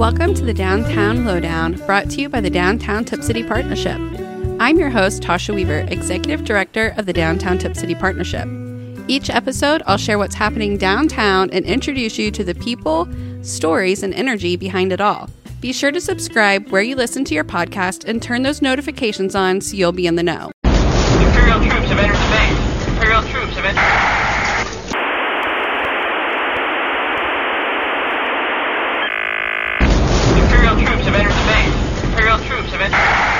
Welcome to the Downtown Lowdown, brought to you by the Downtown Tip City Partnership. I'm your host, Tasha Weaver, Executive Director of the Downtown Tip City Partnership. Each episode, I'll share what's happening downtown and introduce you to the people, stories, and energy behind it all. Be sure to subscribe where you listen to your podcast and turn those notifications on so you'll be in the know. Imperial troops have entered the base. Imperial troops have entered... Imperial troops have entered the base. Imperial troops have entered...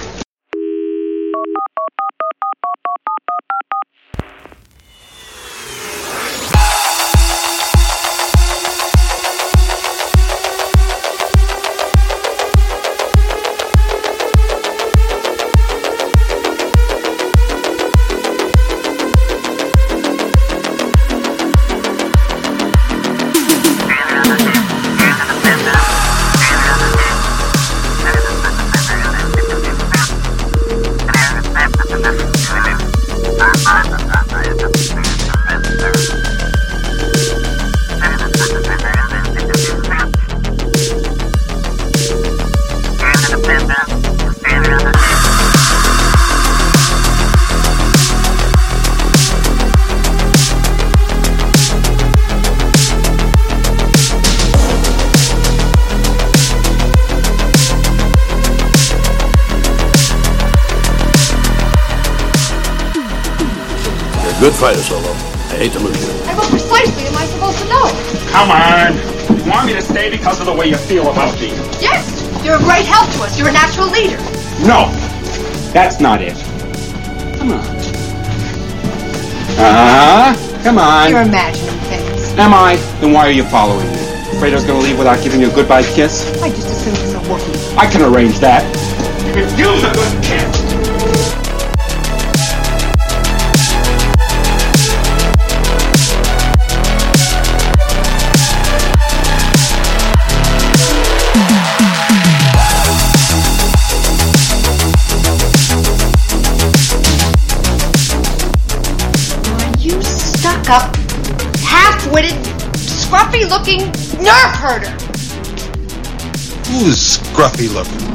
Good fighter, Solo. I hate to lose you. And what precisely am I supposed to know? Come on! You want me to stay because of the way you feel about me? Yes! You're a great help to us. You're a natural leader. No! That's not it. Come on. Come on. You're imagining things. Am I? Then why are you following me? Afraid I was going to leave without giving you a goodbye kiss? I just assumed it's a Wookiee. I can arrange that. You can use a good kiss! Up, half-witted, scruffy-looking nerf herder. Who is scruffy-looking?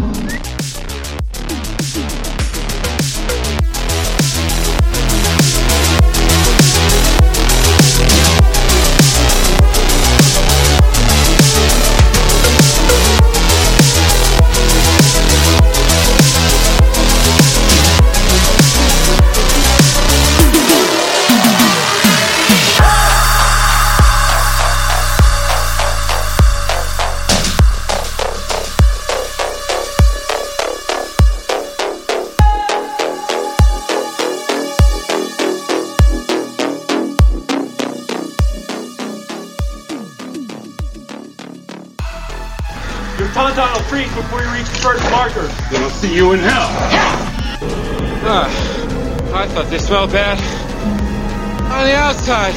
Your tauntaun will freeze before you reach the first marker. Then I'll see you in hell. I thought they smelled bad on the outside.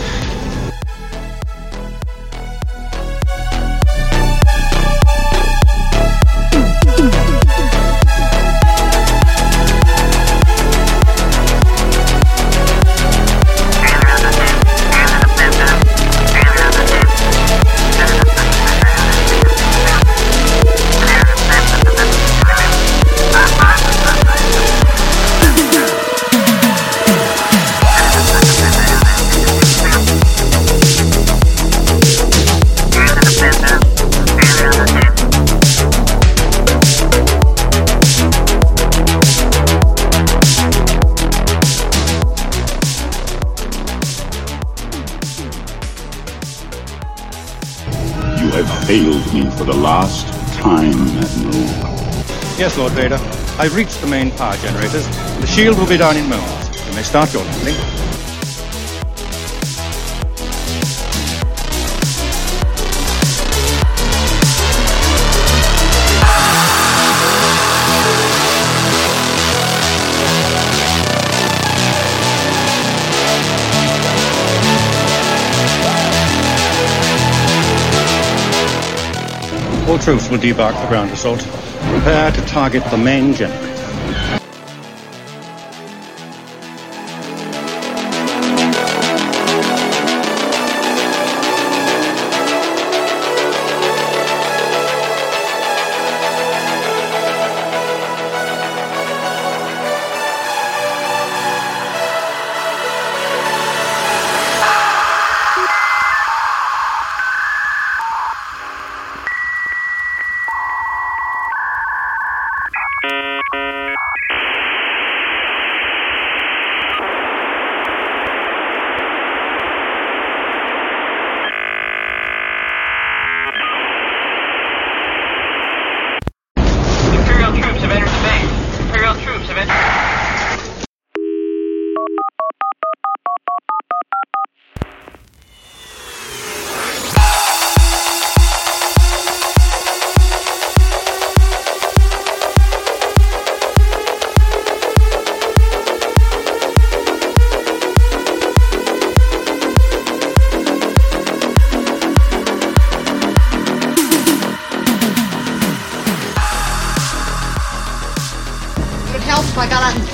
You have failed me for the last time, Admiral. Yes, Lord Vader. I've reached the main power generators. The shield will be down in moments. You may start your landing. All troops will debark for ground assault. Prepare to target the main generator.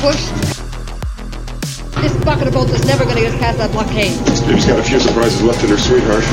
push. This bucket of bolts is never going to get us past that blockade. This baby's got a few surprises left in her, sweetheart.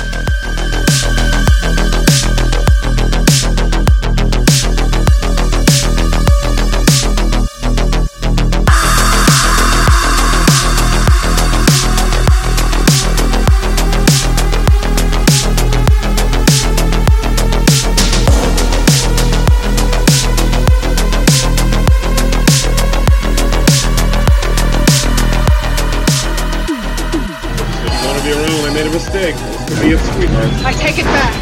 Mistake. This could be it, sweetheart. I take it back.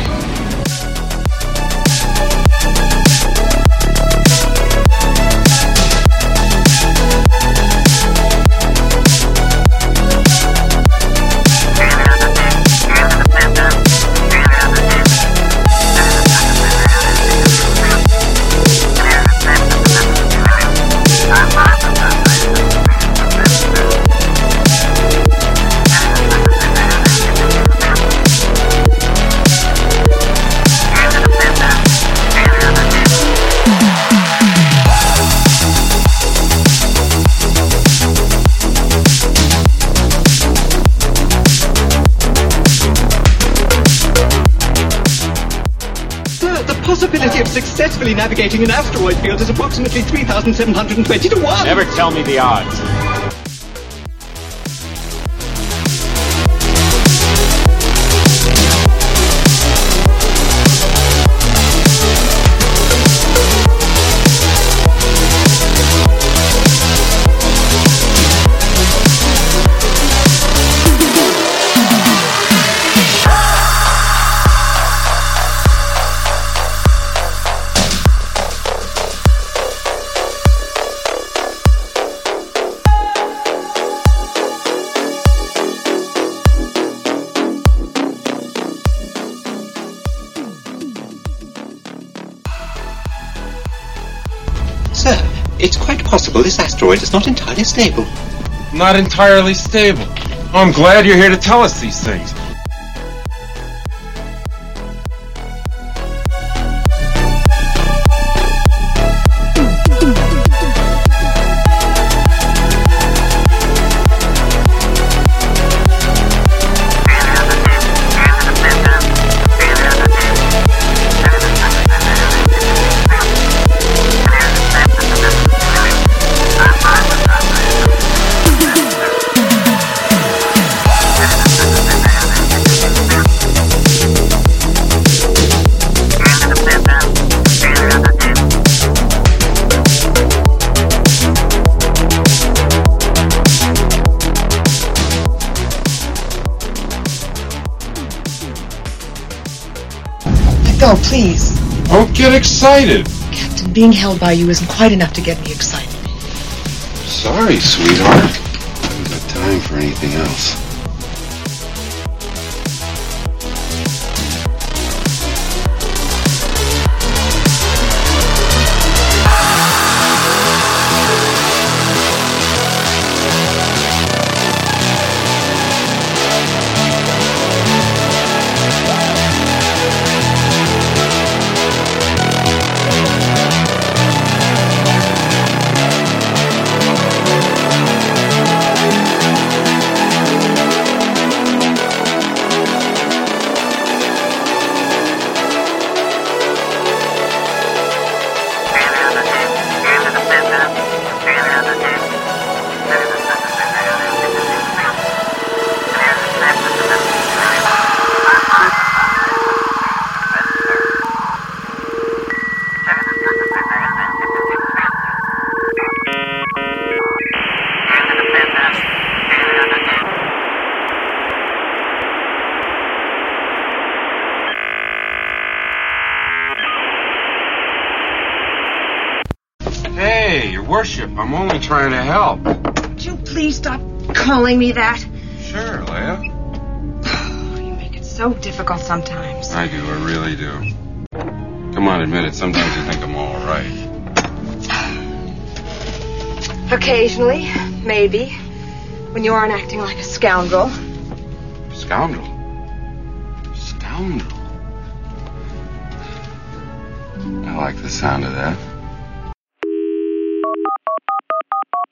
The possibility of successfully navigating an asteroid field is approximately 3,720 to 1. Never tell me the odds. Sir, it's quite possible this asteroid is not entirely stable. Not entirely stable. I'm glad you're here to tell us these things. Go, please. Don't get excited. Captain, being held by you isn't quite enough to get me excited. Sorry, sweetheart. I haven't got time for anything else. Hey, your worship, I'm only trying to help. Would you please stop calling me that? Sure, Leia. You make it so difficult sometimes. I do, I really do. Come on, admit it, sometimes you think I'm all right. Occasionally, maybe. When you aren't acting like a scoundrel. Scoundrel? Scoundrel? I like the sound of that.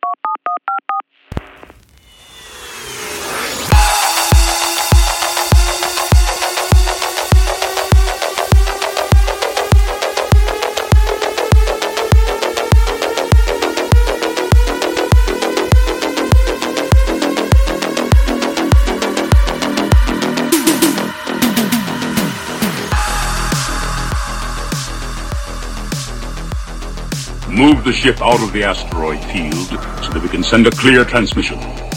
Move the ship out of the asteroid field so that we can send a clear transmission.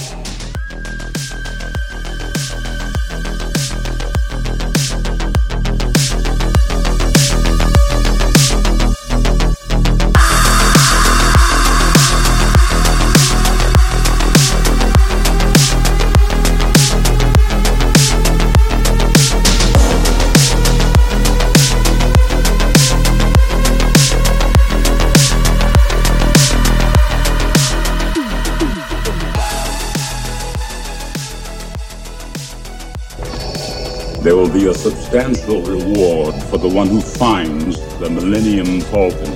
There will be a substantial reward for the one who finds the Millennium Falcon.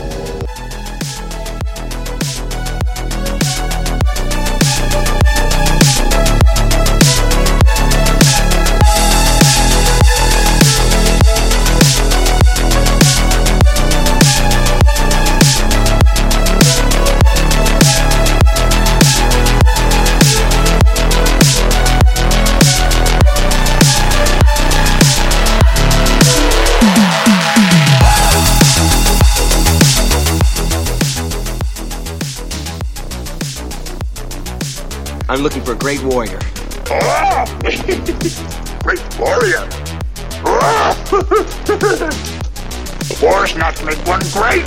I'm looking for a great warrior. Oh! Great warrior! The war's not to make one great!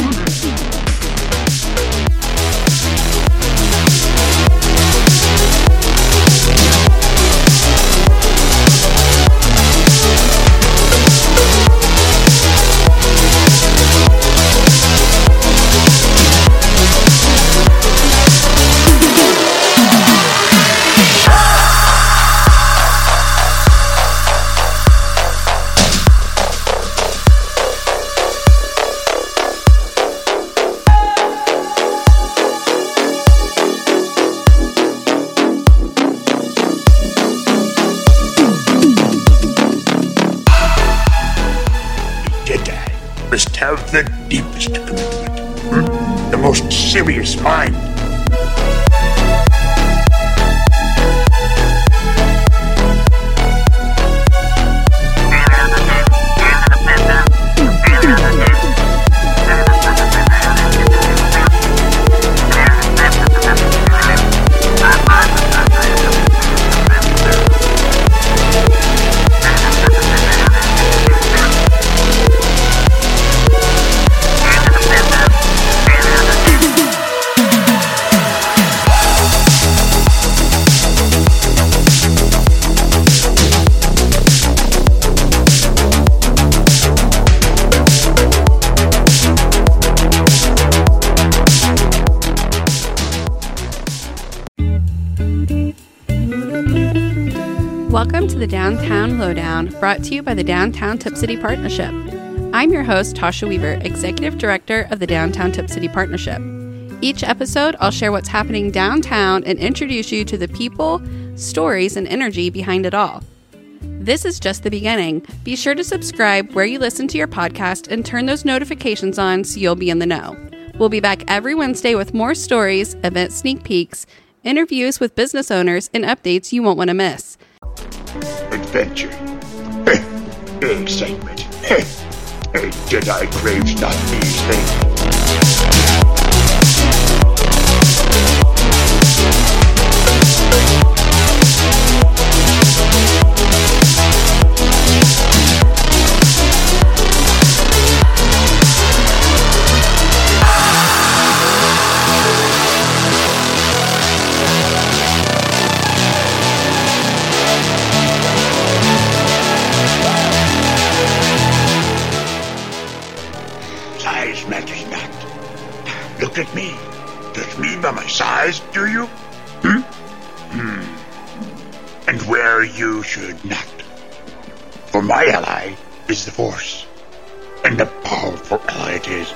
Must have the deepest commitment, the most serious mind. Welcome to the Downtown Lowdown, brought to you by the Downtown Tip City Partnership. I'm your host, Tasha Weaver, Executive Director of the Downtown Tip City Partnership. Each episode, I'll share what's happening downtown and introduce you to the people, stories, and energy behind it all. This is just the beginning. Be sure to subscribe where you listen to your podcast and turn those notifications on so you'll be in the know. We'll be back every Wednesday with more stories, event sneak peeks, interviews with business owners, and updates you won't want to miss. Adventure. Excitement. Jedi craves not these things. Size matters not. Look at me. Judge me by my size, do you? And where you should not. For my ally is the Force. And a powerful ally it is.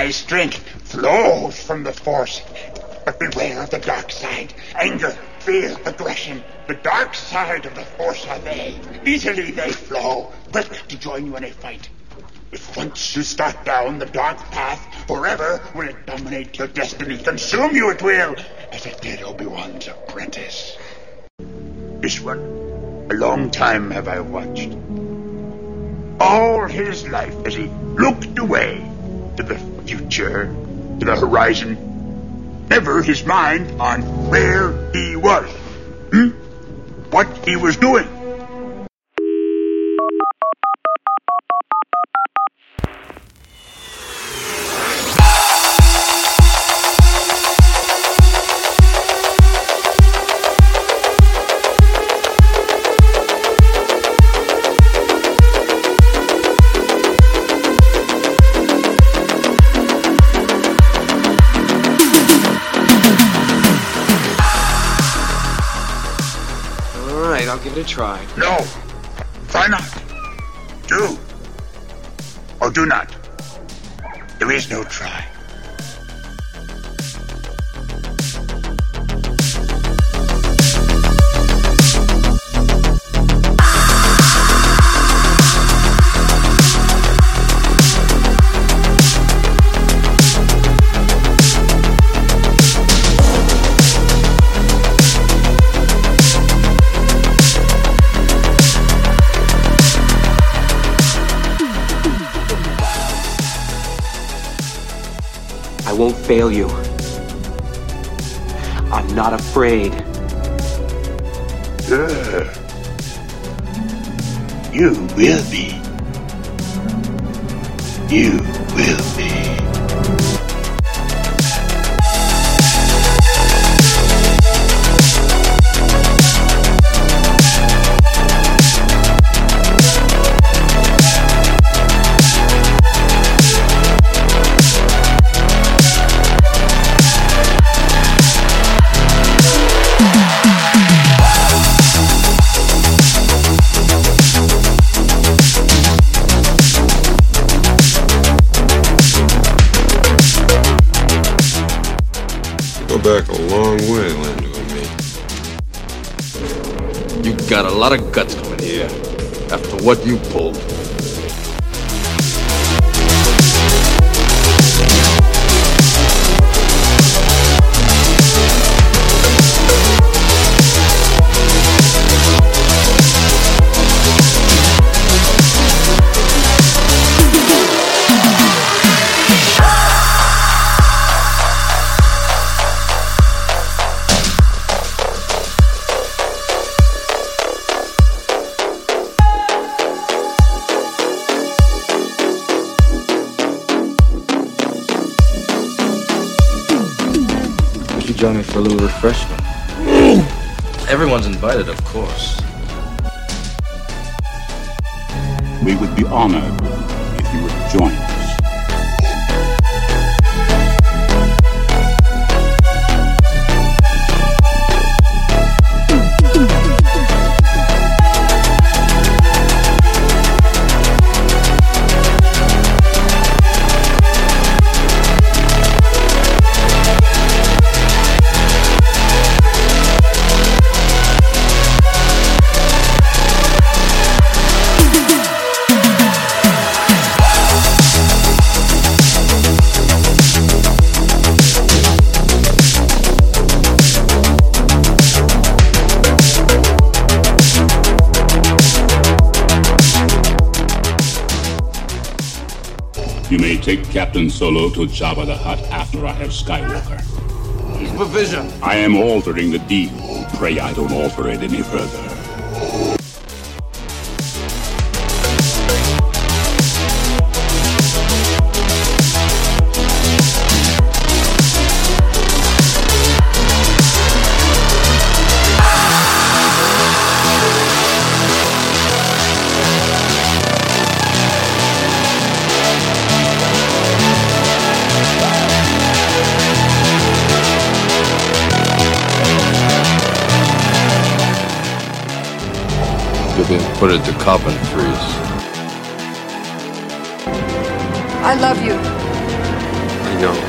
My strength flows from the Force. But beware of the dark side. Anger, fear, aggression. The dark side of the Force are they. Easily they flow, quick to join you in a fight. If once you start down the dark path, forever will it dominate your destiny. Consume you it will, as it did Obi-Wan's apprentice. This one, a long time have I watched. All his life as he looked away to the future, to the horizon, never his mind on where he was. What he was doing. I'll give it a try. No. Try not. Do. Or do not. There is no try. I won't fail you. I'm not afraid. You will be. You will be. Back a long way, Lando and me. You got a lot of guts coming here after what you pulled. Join me for a little refreshment. Everyone's invited, of course. We would be honored if you would join us. You may take Captain Solo to Jabba the Hutt after I have Skywalker. Supervision. I am altering the deal. Pray I don't alter it any further. You're being put into carbon freeze. I love you. already know.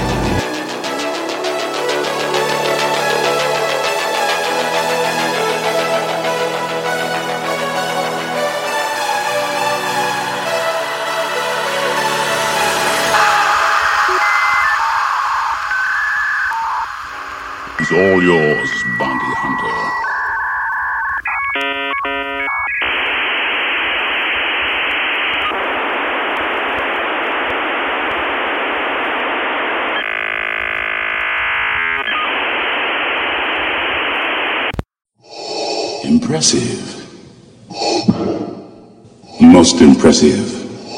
It's all yours, bounty hunter. Impressive. Most impressive.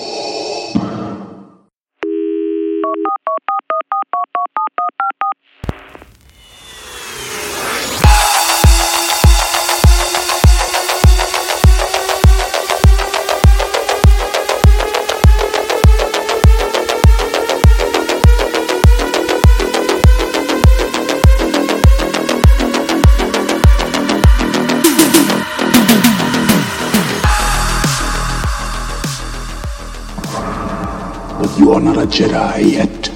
But you are not a Jedi yet.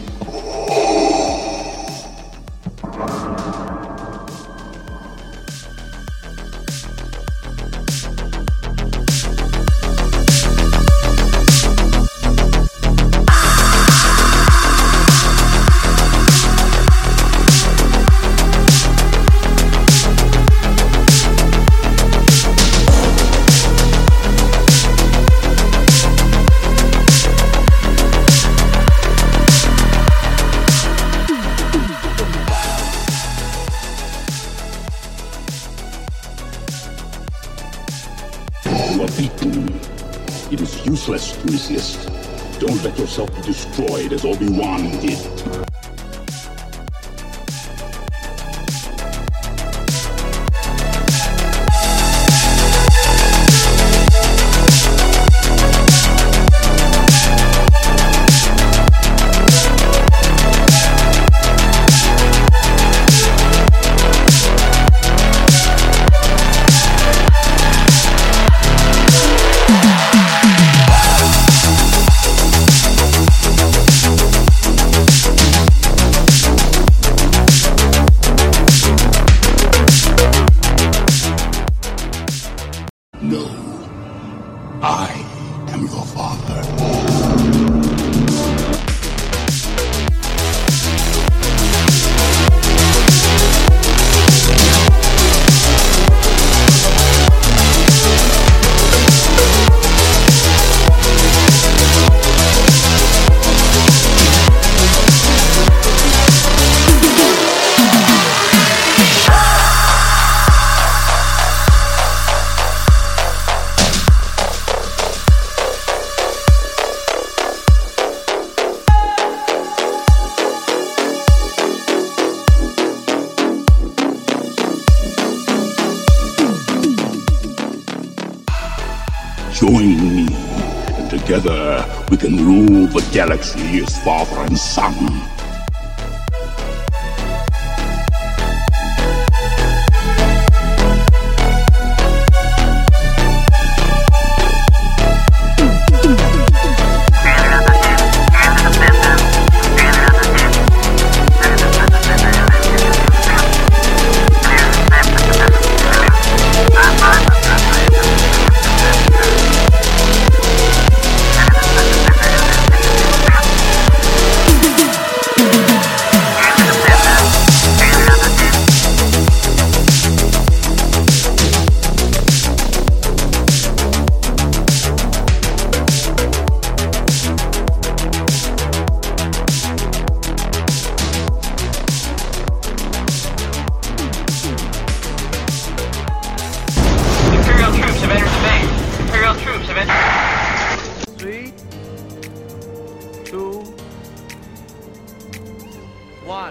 You are beaten. It is useless to resist. Don't let yourself be destroyed as Obi-Wan did. No, I am your father. Join me, and together we can rule the galaxy as father and son. Imperial troops have entered the base. Imperial troops have entered. 3, 2, 1.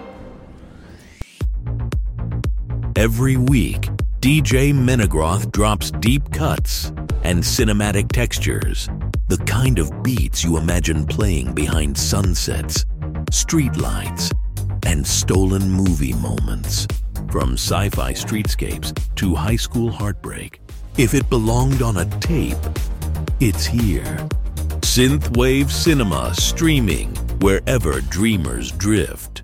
Every week, DJ Menegroth drops deep cuts and cinematic textures, the kind of beats you imagine playing behind sunsets, streetlights, and stolen movie moments. From sci-fi streetscapes to high school heartbreak, if it belonged on a tape, it's here. Synthwave Cinema streaming wherever dreamers drift.